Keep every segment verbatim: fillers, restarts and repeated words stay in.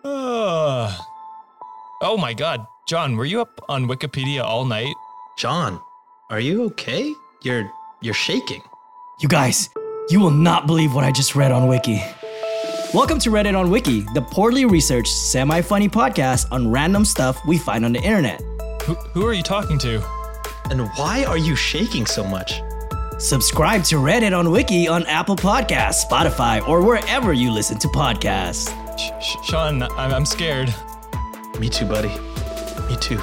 Uh, oh my god. John, were you up on Wikipedia all night? John, are you okay? You're you're shaking. You guys, you will not believe what I just read on Wiki. Welcome to Reddit on Wiki, the poorly researched, semi-funny podcast on random stuff we find on the internet. Who, who are you talking to? And why are you shaking so much? Subscribe to Reddit on Wiki on Apple Podcasts, Spotify, or wherever you listen to podcasts. Sh- Sh- Sean, I'm, I'm scared. Me too, buddy. Me too.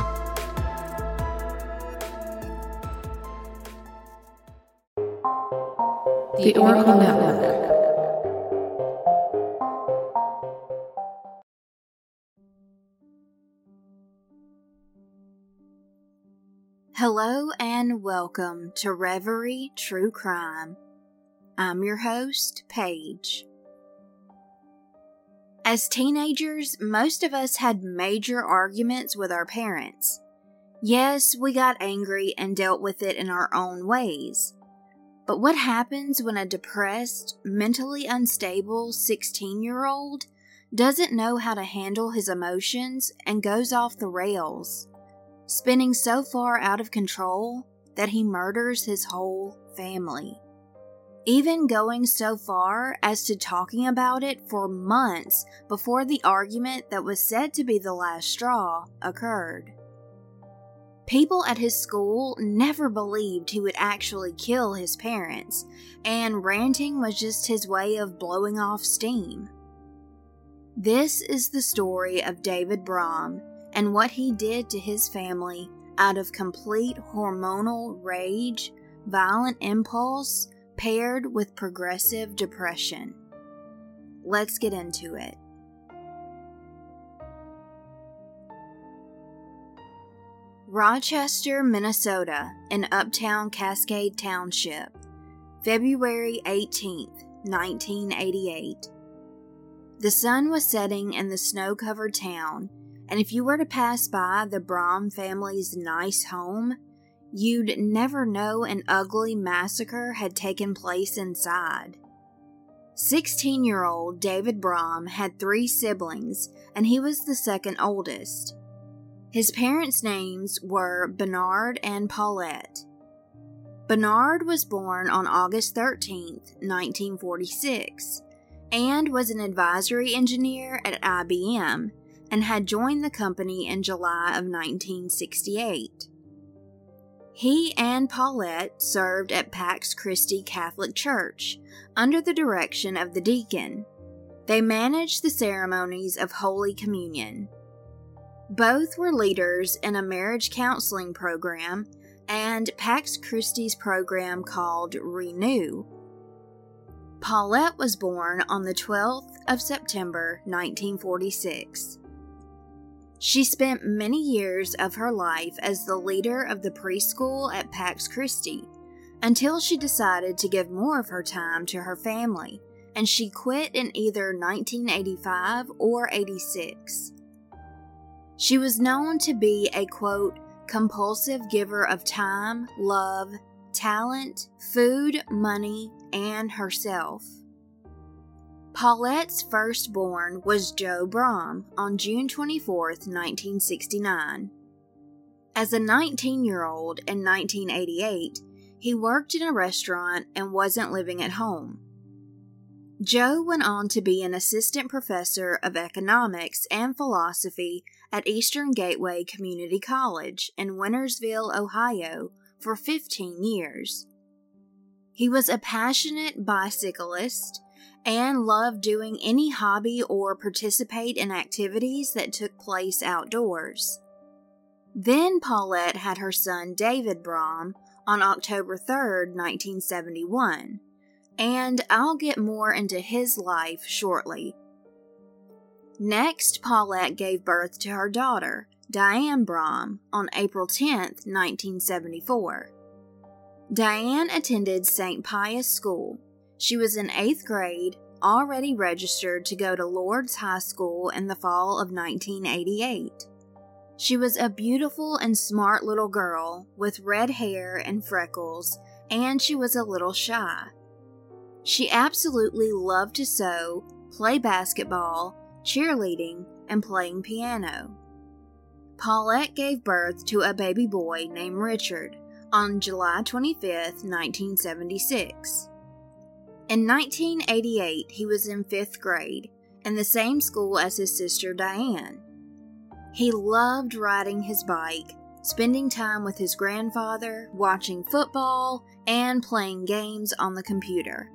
The Oracle Network. Hello and welcome to Reverie True Crime. I'm your host, Paige. As teenagers, most of us had major arguments with our parents. Yes, we got angry and dealt with it in our own ways. But what happens when a depressed, mentally unstable sixteen-year-old doesn't know how to handle his emotions and goes off the rails, spinning so far out of control that he murders his whole family? Even going so far as to talking about it for months before the argument that was said to be the last straw occurred. People at his school never believed he would actually kill his parents, and ranting was just his way of blowing off steam. This is the story of David Braum and what he did to his family out of complete hormonal rage, violent impulse, paired with progressive depression. Let's get into it. Rochester, Minnesota, in Uptown Cascade Township, February eighteenth, nineteen eighty-eight. The sun was setting in the snow-covered town, and if you were to pass by the Braum family's nice home, you'd never know an ugly massacre had taken place inside. sixteen-year-old David Braum had three siblings, and he was the second oldest. His parents' names were Bernard and Paulette. Bernard was born on August thirteenth, nineteen forty-six, and was an advisory engineer at I B M, and had joined the company in July of nineteen sixty-eight. He and Paulette served at Pax Christi Catholic Church under the direction of the deacon. They managed the ceremonies of Holy Communion. Both were leaders in a marriage counseling program and Pax Christi's program called Renew. Paulette was born on the twelfth of September, nineteen forty-six. She spent many years of her life as the leader of the preschool at Pax Christi until she decided to give more of her time to her family, and she quit in either nineteen eighty-five or eighty-six. She was known to be a, quote, compulsive giver of time, love, talent, food, money, and herself. Paulette's firstborn was Joe Braum on June twenty-fourth, nineteen sixty-nine. As a nineteen-year-old in nineteen eighty-eight, he worked in a restaurant and wasn't living at home. Joe went on to be an assistant professor of economics and philosophy at Eastern Gateway Community College in Wintersville, Ohio, for fifteen years. He was a passionate bicyclist and loved doing any hobby or participate in activities that took place outdoors. Then Paulette had her son David Braum on October third, nineteen seventy-one, and I'll get more into his life shortly. Next, Paulette gave birth to her daughter, Diane Braum, on April tenth, nineteen seventy-four. Diane attended Saint Pius School. She was in eighth grade, already registered to go to Lourdes High School in the fall of nineteen eighty-eight. She was a beautiful and smart little girl with red hair and freckles, and she was a little shy. She absolutely loved to sew, play basketball, cheerleading, and playing piano. Paulette gave birth to a baby boy named Richard on July twenty-fifth, nineteen seventy-six. In nineteen eighty-eight, he was in fifth grade in the same school as his sister Diane. He loved riding his bike, spending time with his grandfather, watching football, and playing games on the computer.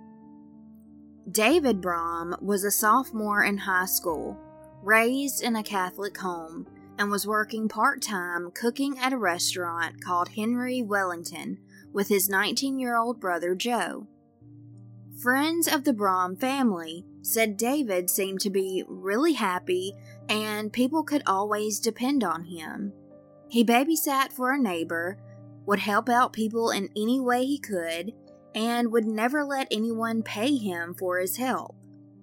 David Brom was a sophomore in high school, raised in a Catholic home, and was working part-time cooking at a restaurant called Henry Wellington with his nineteen-year-old brother Joe. Friends of the Brom family said David seemed to be really happy and people could always depend on him. He babysat for a neighbor, would help out people in any way he could, and would never let anyone pay him for his help.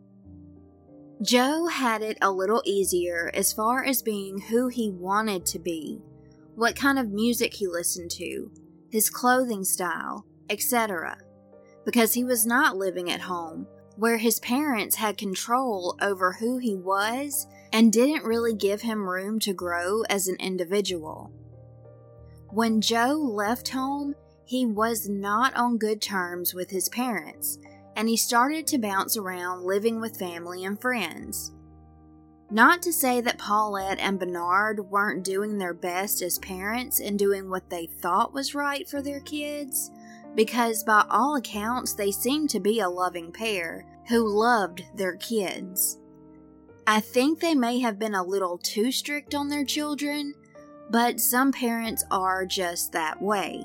Joe had it a little easier as far as being who he wanted to be, what kind of music he listened to, his clothing style, et cetera, because he was not living at home, where his parents had control over who he was and didn't really give him room to grow as an individual. When Joe left home, he was not on good terms with his parents, and he started to bounce around living with family and friends. Not to say that Paulette and Bernard weren't doing their best as parents and doing what they thought was right for their kids, because by all accounts they seemed to be a loving pair who loved their kids. I think they may have been a little too strict on their children, but some parents are just that way.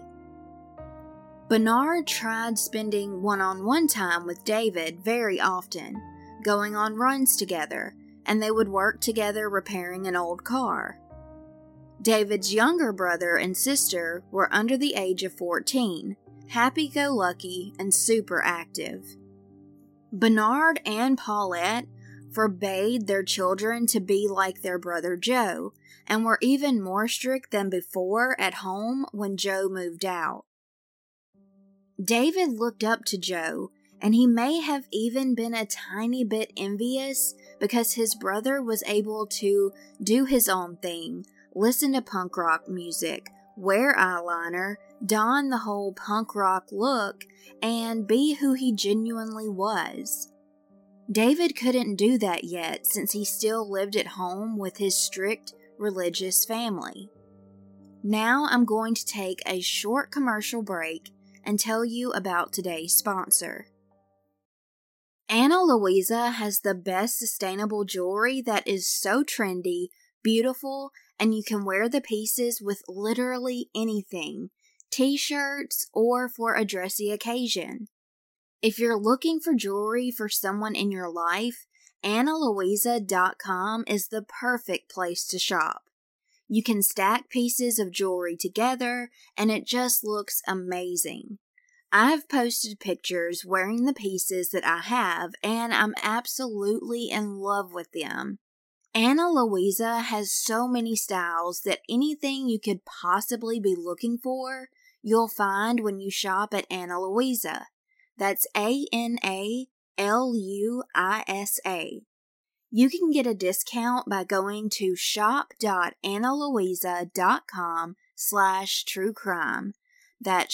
Bernard tried spending one-on-one time with David very often, going on runs together, and they would work together repairing an old car. David's younger brother and sister were under the age of fourteen, happy-go-lucky and super active. Bernard and Paulette forbade their children to be like their brother Joe, and were even more strict than before at home when Joe moved out. David looked up to Joe, and he may have even been a tiny bit envious because his brother was able to do his own thing, listen to punk rock music, wear eyeliner, don the whole punk rock look, and be who he genuinely was. David couldn't do that yet since he still lived at home with his strict religious family. Now I'm going to take a short commercial break and tell you about today's sponsor. Ana Luisa has the best sustainable jewelry that is so trendy, beautiful, and you can wear the pieces with literally anything, t-shirts, or for a dressy occasion. If you're looking for jewelry for someone in your life, Ana Luisa dot com is the perfect place to shop. You can stack pieces of jewelry together, and it just looks amazing. I've posted pictures wearing the pieces that I have, and I'm absolutely in love with them. Ana Luisa has so many styles that anything you could possibly be looking for, you'll find when you shop at Ana Luisa. That's A N A L U I S A. You can get a discount by going to shop.analuisa.com slash true crime. That's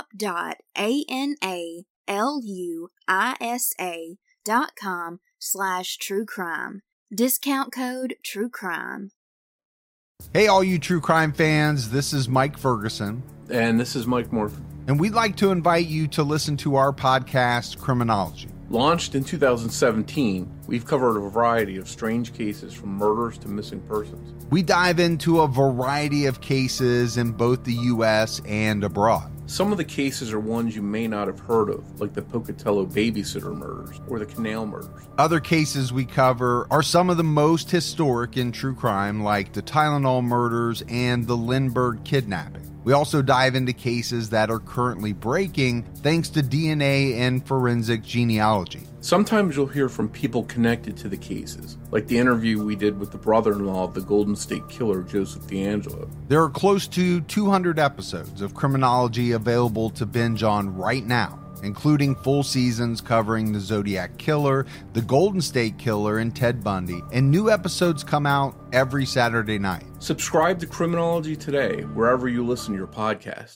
shop.analuisa.com slash true crime. Discount code true crime. Hey, all you true crime fans, this is Mike Ferguson. And this is Mike Morphin. And we'd like to invite you to listen to our podcast, Criminology. Launched in two thousand seventeen, we've covered a variety of strange cases from murders to missing persons. We dive into a variety of cases in both the U S and abroad. Some of the cases are ones you may not have heard of, like the Pocatello babysitter murders or the Canal murders. Other cases we cover are some of the most historic in true crime, like the Tylenol murders and the Lindbergh kidnapping. We also dive into cases that are currently breaking thanks to D N A and forensic genealogy. Sometimes you'll hear from people connected to the cases, like the interview we did with the brother-in-law of the Golden State Killer, Joseph DeAngelo. There are close to two hundred episodes of Criminology available to binge on right now. including full seasons covering the Zodiac Killer, the Golden State Killer, and Ted Bundy, and new episodes come out every Saturday night. Subscribe to Criminology today, wherever you listen to your podcast.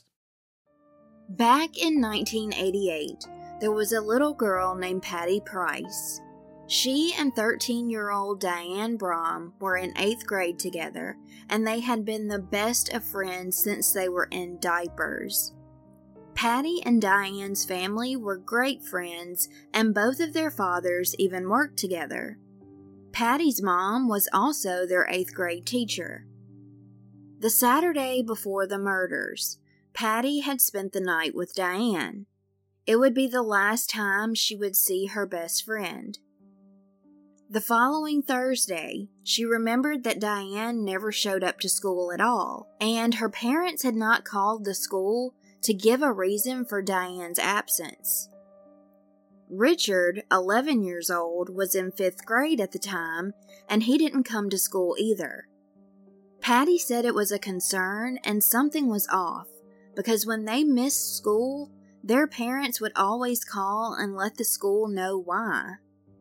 Back in nineteen eighty-eight, there was a little girl named Patty Price. She and thirteen-year-old Diane Brom were in eighth grade together, and they had been the best of friends since they were in diapers. Patty and Diane's family were great friends, and both of their fathers even worked together. Patty's mom was also their eighth grade teacher. The Saturday before the murders, Patty had spent the night with Diane. It would be the last time she would see her best friend. The following Thursday, she remembered that Diane never showed up to school at all, and her parents had not called the school to give a reason for Diane's absence. Richard, eleven years old, was in fifth grade at the time, and he didn't come to school either. Patty said it was a concern and something was off, because when they missed school, their parents would always call and let the school know why.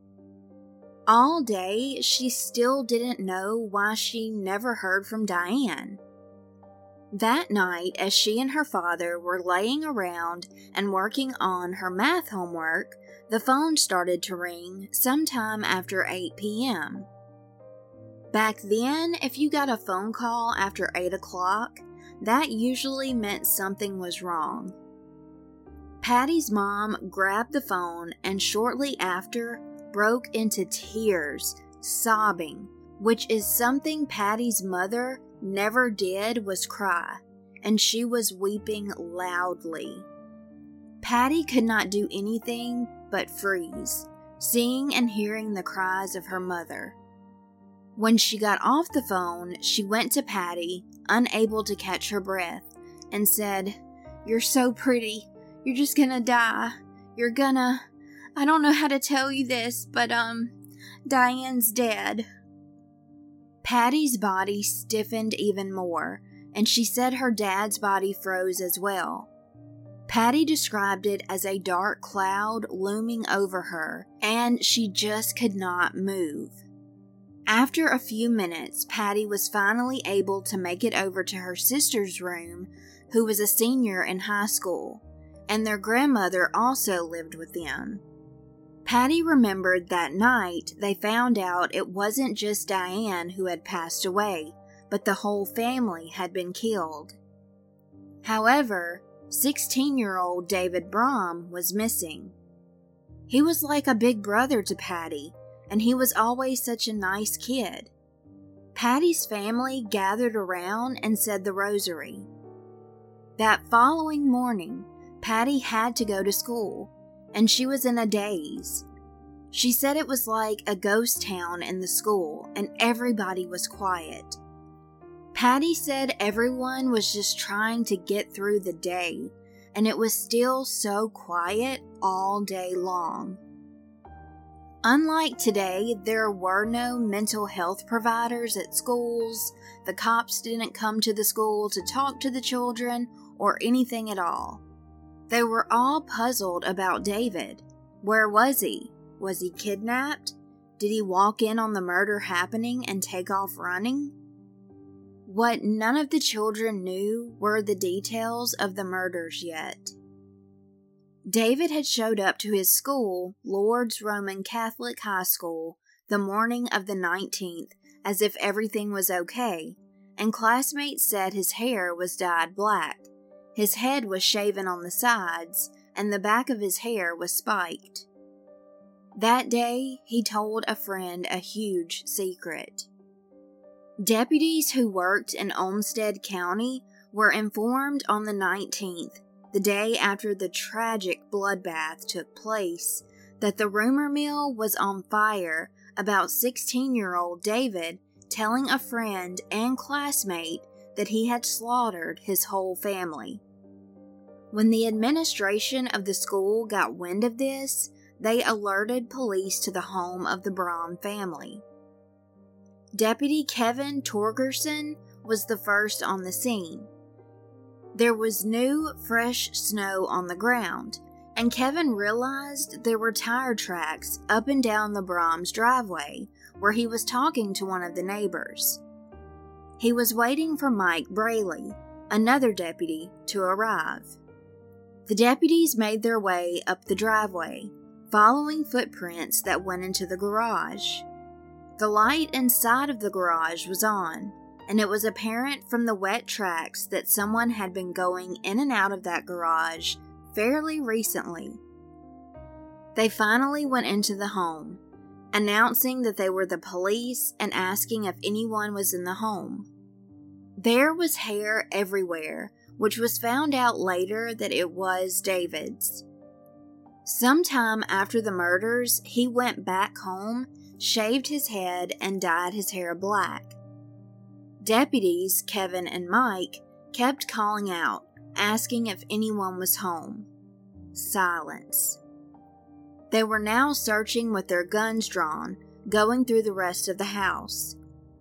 All day, she still didn't know why she never heard from Diane. That night, as she and her father were laying around and working on her math homework, the phone started to ring sometime after eight p.m. Back then, if you got a phone call after eight o'clock, that usually meant something was wrong. Patty's mom grabbed the phone and shortly after broke into tears, sobbing, which is something Patty's mother never did was cry, and she was weeping loudly. Patty could not do anything but freeze, seeing and hearing the cries of her mother. When she got off the phone, she went to Patty, unable to catch her breath, and said, "You're so pretty. You're just gonna die. You're gonna... I don't know how to tell you this, but, um, Diane's dead." Patty's body stiffened even more, and she said her dad's body froze as well. Patty described it as a dark cloud looming over her, and she just could not move. After a few minutes, Patty was finally able to make it over to her sister's room, who was a senior in high school, and their grandmother also lived with them. Patty remembered that night they found out it wasn't just Diane who had passed away, but the whole family had been killed. However, sixteen-year-old David Brom was missing. He was like a big brother to Patty, and he was always such a nice kid. Patty's family gathered around and said the rosary. That following morning, Patty had to go to school, and she was in a daze. She said it was like a ghost town in the school, and everybody was quiet. Patty said everyone was just trying to get through the day, and it was still so quiet all day long. Unlike today, there were no mental health providers at schools, the cops didn't come to the school to talk to the children, or anything at all. They were all puzzled about David. Where was he? Was he kidnapped? Did he walk in on the murder happening and take off running? What none of the children knew were the details of the murders yet. David had showed up to his school, Lourdes Roman Catholic High School, the morning of the nineteenth, as if everything was okay, and classmates said his hair was dyed black. His head was shaven on the sides, and the back of his hair was spiked. That day, he told a friend a huge secret. Deputies who worked in Olmsted County were informed on the nineteenth, the day after the tragic bloodbath took place, that the rumor mill was on fire about sixteen-year-old David telling a friend and classmate that he had slaughtered his whole family. When the administration of the school got wind of this, they alerted police to the home of the Brom family. Deputy Kevin Torgerson was the first on the scene. There was new, fresh snow on the ground, and Kevin realized there were tire tracks up and down the Brahms driveway where he was talking to one of the neighbors. He was waiting for Mike Braley, another deputy, to arrive. The deputies made their way up the driveway, following footprints that went into the garage. The light inside of the garage was on, and it was apparent from the wet tracks that someone had been going in and out of that garage fairly recently. They finally went into the home, announcing that they were the police and asking if anyone was in the home. There was hair everywhere, which was found out later that it was David's. Sometime after the murders, he went back home, shaved his head, and dyed his hair black. Deputies, Kevin and Mike, kept calling out, asking if anyone was home. Silence. They were now searching with their guns drawn, going through the rest of the house.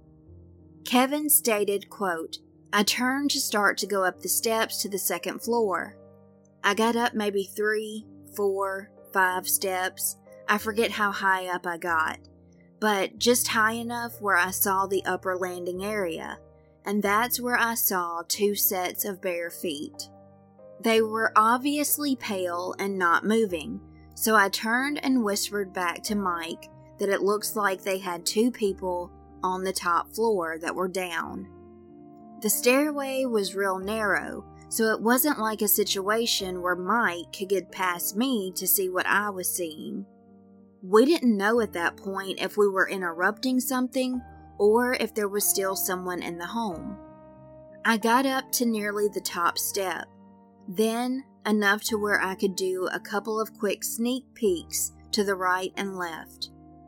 Kevin stated, quote, "I turned to start to go up the steps to the second floor. I got up maybe three, four, five steps. I forget how high up I got, but just high enough where I saw the upper landing area, and that's where I saw two sets of bare feet. They were obviously pale and not moving, so I turned and whispered back to Mike that it looks like they had two people on the top floor that were down. The stairway was real narrow, so it wasn't like a situation where Mike could get past me to see what I was seeing. We didn't know at that point if we were interrupting something or if there was still someone in the home. I got up to nearly the top step, then enough to where I could do a couple of quick sneak peeks to the right and left.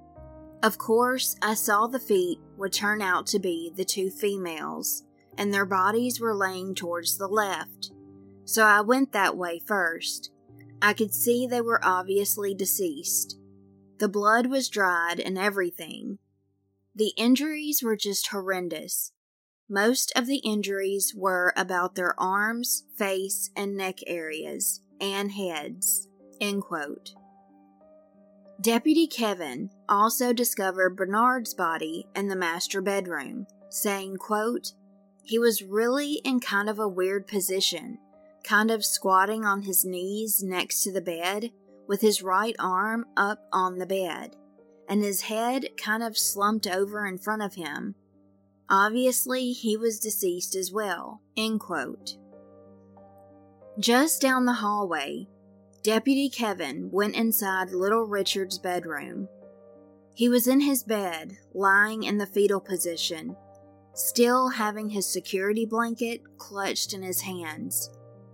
Of course, I saw the feet would turn out to be the two females, and their bodies were laying towards the left, so I went that way first. I could see they were obviously deceased. The blood was dried and everything. The injuries were just horrendous. Most of the injuries were about their arms, face, and neck areas, and heads." End quote. Deputy Kevin also discovered Bernard's body in the master bedroom, saying, quote, "He was really in kind of a weird position, kind of squatting on his knees next to the bed, with his right arm up on the bed, and his head kind of slumped over in front of him. Obviously, he was deceased as well." End quote. Just down the hallway, Deputy Kevin went inside Little Richard's bedroom. He was in his bed, lying in the fetal position, still having his security blanket clutched in his hands.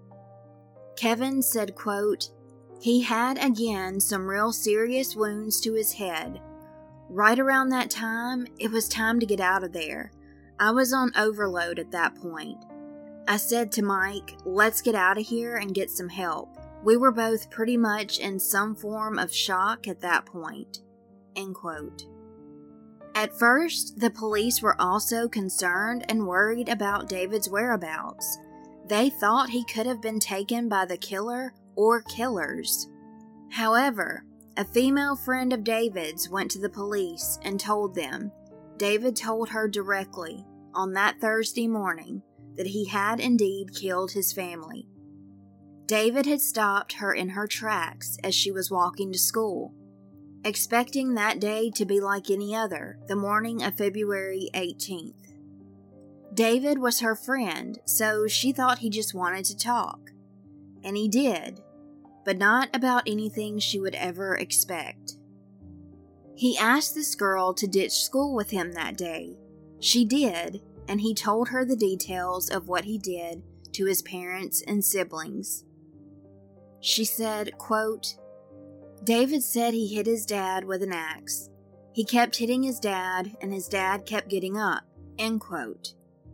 Kevin said, quote, "He had again some real serious wounds to his head. Right around that time, it was time to get out of there. I was on overload at that point. I said to Mike, let's get out of here and get some help. We were both pretty much in some form of shock at that point." End quote. At first, the police were also concerned and worried about David's whereabouts. They thought he could have been taken by the killer or killers. However, a female friend of David's went to the police and told them David told her directly on that Thursday morning that he had indeed killed his family. David had stopped her in her tracks as she was walking to school, expecting that day to be like any other, the morning of February eighteenth. David was her friend, so she thought he just wanted to talk. And he did, but not about anything she would ever expect. He asked this girl to ditch school with him that day. She did, and he told her the details of what he did to his parents and siblings. She said, quote, "David said he hit his dad with an axe. He kept hitting his dad, and his dad kept getting up." End quote.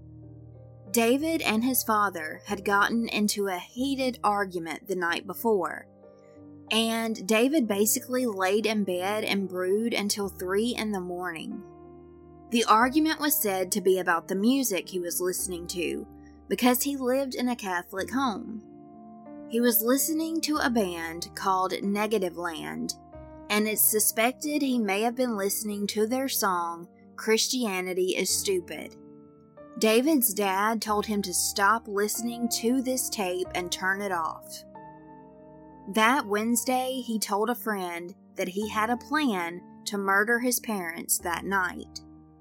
David and his father had gotten into a heated argument the night before, and David basically laid in bed and brewed until three in the morning. The argument was said to be about the music he was listening to, because he lived in a Catholic home. He was listening to a band called Negativland, and it's suspected he may have been listening to their song, Christianity is Stupid. David's dad told him to stop listening to this tape and turn it off. That Wednesday, he told a friend that he had a plan to murder his parents that night.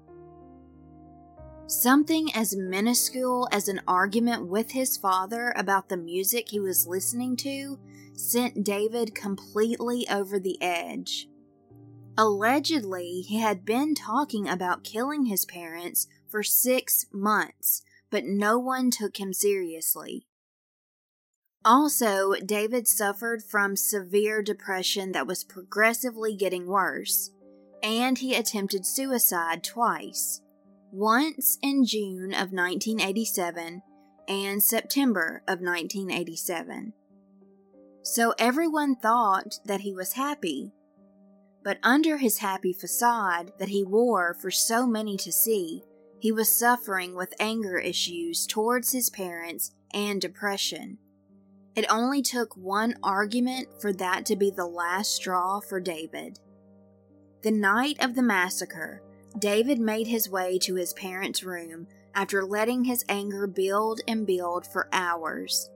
Something as minuscule as an argument with his father about the music he was listening to sent David completely over the edge. Allegedly, he had been talking about killing his parents for six months, but no one took him seriously. Also, David suffered from severe depression that was progressively getting worse, and he attempted suicide twice, once in June of nineteen eighty-seven and September of nineteen eighty-seven. So everyone thought that he was happy, but under his happy facade that he wore for so many to see, he was suffering with anger issues towards his parents and depression. It only took one argument for that to be the last straw for David. The night of the massacre, David made his way to his parents' room after letting his anger build and build for hours.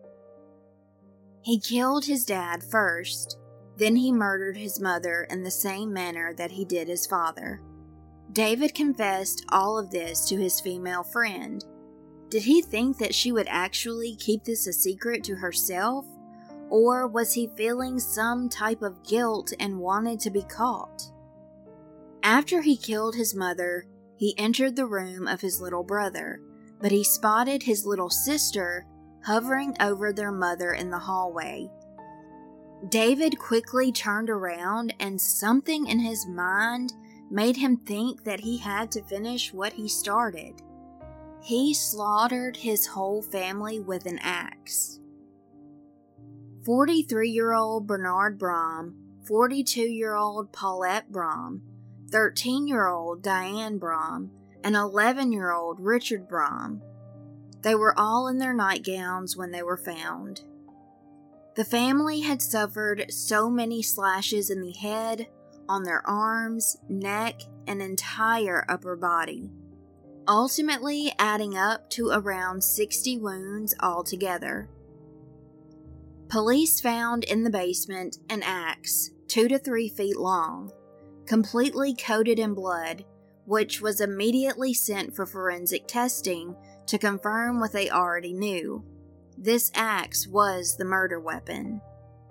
He killed his dad first, then he murdered his mother in the same manner that he did his father. David confessed all of this to his female friend. Did he think that she would actually keep this a secret to herself? Or was he feeling some type of guilt and wanted to be caught? After he killed his mother, he entered the room of his little brother, but he spotted his little sister hovering over their mother in the hallway. David quickly turned around, and something in his mind made him think that he had to finish what he started. He slaughtered his whole family with an axe. forty-three-year-old Bernard Brom, forty-two-year-old Paulette Brom, thirteen-year-old Diane Brom, and eleven-year-old Richard Brom. They were all in their nightgowns when they were found. The family had suffered so many slashes in the head, on their arms, neck, and entire upper body, ultimately adding up to around sixty wounds altogether. Police found in the basement an axe, two to three feet long, completely coated in blood, which was immediately sent for forensic testing to confirm what they already knew. This axe was the murder weapon.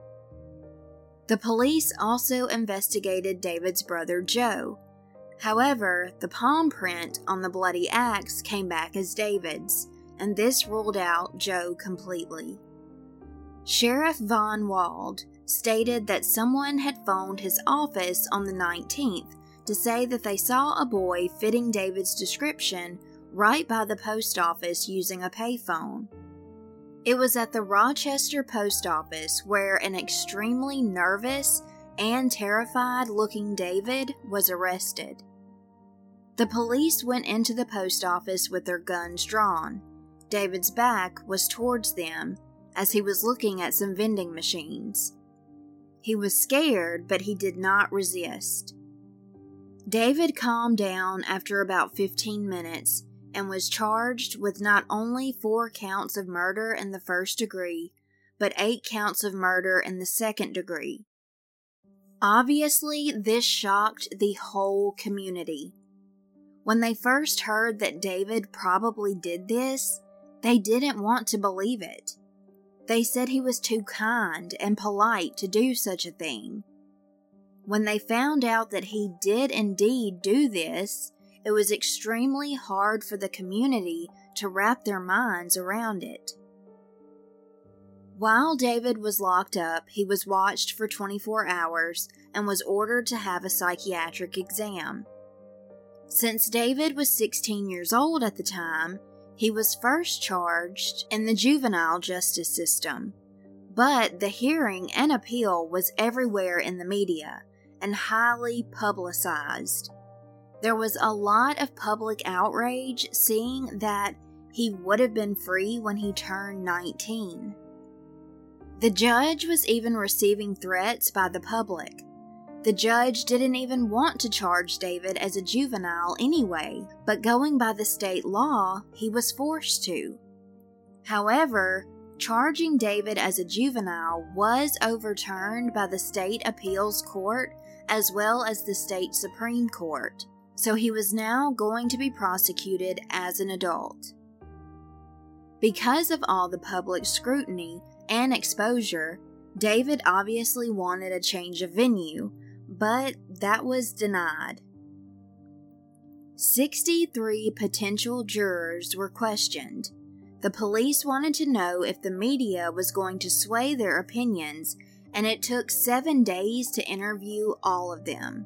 The police also investigated David's brother Joe. However, the palm print on the bloody axe came back as David's, and this ruled out Joe completely. Sheriff Von Wald stated that someone had phoned his office on the nineteenth to say that they saw a boy fitting David's description right by the post office using a payphone. It was at the Rochester post office where an extremely nervous and terrified-looking David was arrested. The police went into the post office with their guns drawn. David's back was towards them as he was looking at some vending machines. He was scared, but he did not resist. David calmed down after about fifteen minutes and was charged with not only four counts of murder in the first degree, but eight counts of murder in the second degree. Obviously, this shocked the whole community. When they first heard that David probably did this, they didn't want to believe it. They said he was too kind and polite to do such a thing. When they found out that he did indeed do this, it was extremely hard for the community to wrap their minds around it. While David was locked up, he was watched for twenty-four hours and was ordered to have a psychiatric exam. Since David was sixteen years old at the time, he was first charged in the juvenile justice system, but the hearing and appeal was everywhere in the media and highly publicized. There was a lot of public outrage seeing that he would have been free when he turned nineteen. The judge was even receiving threats by the public. The judge didn't even want to charge David as a juvenile anyway, but going by the state law, he was forced to. However, charging David as a juvenile was overturned by the state appeals court as well as the state Supreme Court, so he was now going to be prosecuted as an adult. Because of all the public scrutiny and exposure, David obviously wanted a change of venue, but that was denied. sixty-three potential jurors were questioned. The police wanted to know if the media was going to sway their opinions, and it took seven days to interview all of them.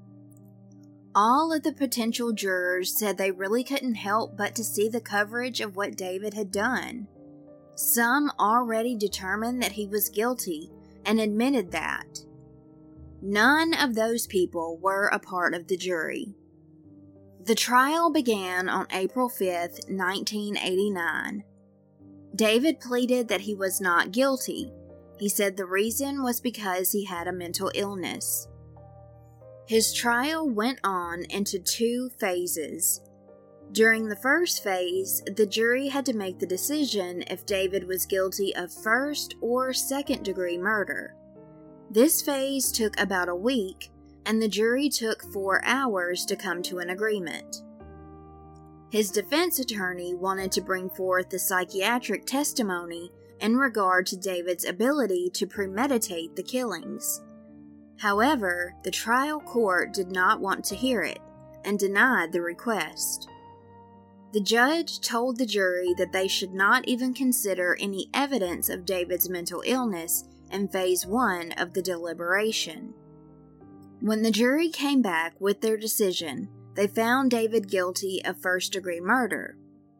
All of the potential jurors said they really couldn't help but to see the coverage of what David had done. Some already determined that he was guilty and admitted that. None of those people were a part of the jury. The trial began on April fifth, nineteen eighty-nine. David pleaded that he was not guilty. He said the reason was because he had a mental illness. His trial went on into two phases. During the first phase, the jury had to make the decision if David was guilty of first or second degree murder. This phase took about a week, and the jury took four hours to come to an agreement. His defense attorney wanted to bring forth the psychiatric testimony in regard to David's ability to premeditate the killings. However, the trial court did not want to hear it and denied the request. The judge told the jury that they should not even consider any evidence of David's mental illness in phase one of the deliberation. When the jury came back with their decision, they found David guilty of first-degree murder.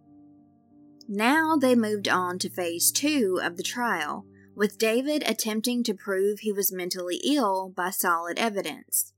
Now they moved on to phase two of the trial, with David attempting to prove he was mentally ill by solid evidence.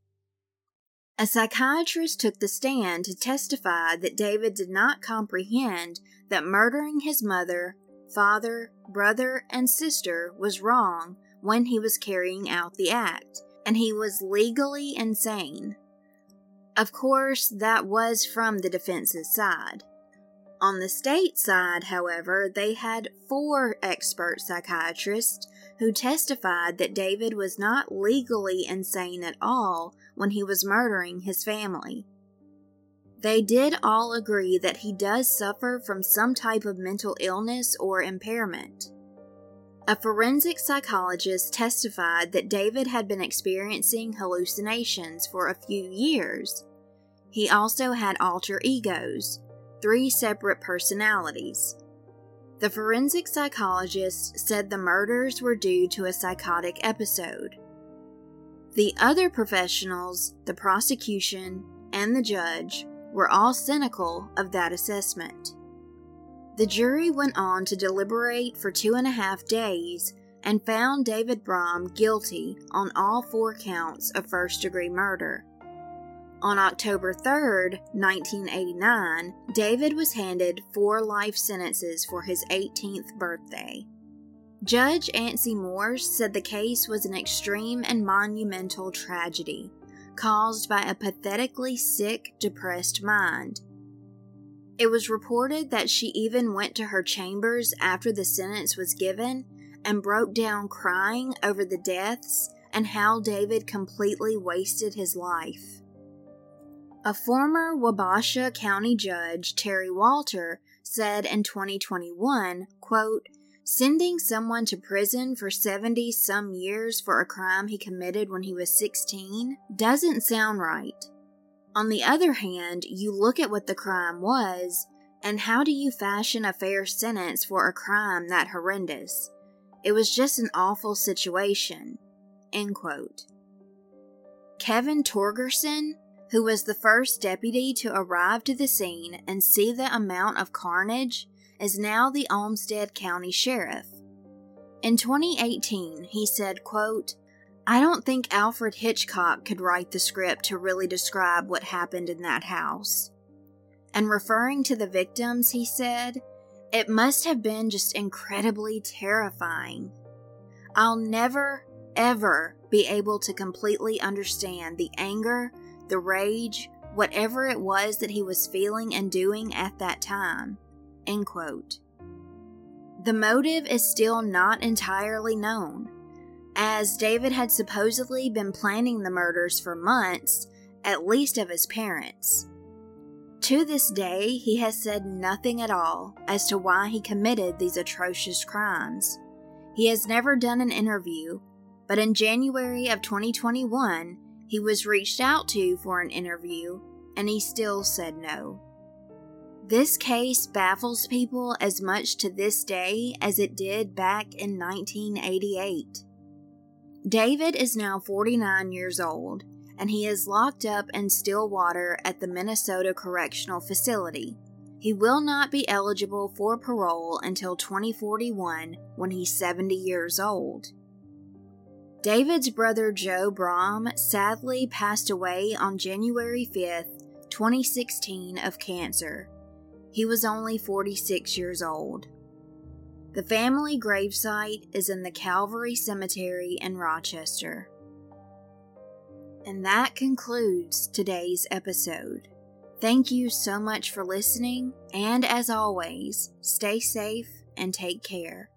A psychiatrist took the stand to testify that David did not comprehend that murdering his mother, father, brother, and sister was wrong when he was carrying out the act, and he was legally insane. Of course, that was from the defense's side. On the state side, however, they had four expert psychiatrists who testified that David was not legally insane at all when he was murdering his family. They did all agree that he does suffer from some type of mental illness or impairment. A forensic psychologist testified that David had been experiencing hallucinations for a few years. He also had alter egos, three separate personalities. The forensic psychologist said the murders were due to a psychotic episode. The other professionals, the prosecution, and the judge were all cynical of that assessment. The jury went on to deliberate for two and a half days and found David Brom guilty on all four counts of first-degree murder. On October third, nineteen eighty-nine, David was handed four life sentences for his eighteenth birthday. Judge Ancy Morse said the case was an extreme and monumental tragedy, caused by a pathetically sick, depressed mind. It was reported that she even went to her chambers after the sentence was given and broke down crying over the deaths and how David completely wasted his life. A former Wabasha County Judge, Terry Walter, said in twenty twenty-one, quote, "Sending someone to prison for seventy-some years for a crime he committed when he was sixteen doesn't sound right. On the other hand, you look at what the crime was, and how do you fashion a fair sentence for a crime that horrendous? It was just an awful situation." End quote. Kevin Torgerson, who was the first deputy to arrive to the scene and see the amount of carnage, is now the Olmsted County Sheriff. In twenty eighteen, he said, quote, "I don't think Alfred Hitchcock could write the script to really describe what happened in that house." And referring to the victims, he said, "It must have been just incredibly terrifying. I'll never, ever be able to completely understand the anger, the rage, whatever it was that he was feeling and doing at that time." End quote. The motive is still not entirely known, as David had supposedly been planning the murders for months, at least of his parents. To this day, he has said nothing at all as to why he committed these atrocious crimes. He has never done an interview, but in January of twenty twenty-one, he was reached out to for an interview, and he still said no. This case baffles people as much to this day as it did back in nineteen eighty-eight. David is now forty-nine years old, and he is locked up in Stillwater at the Minnesota Correctional Facility. He will not be eligible for parole until twenty forty-one, when he's seventy years old. David's brother Joe Brom sadly passed away on January fifth, twenty sixteen of cancer. He was only forty-six years old. The family gravesite is in the Calvary Cemetery in Rochester. And that concludes today's episode. Thank you so much for listening, and as always, stay safe and take care.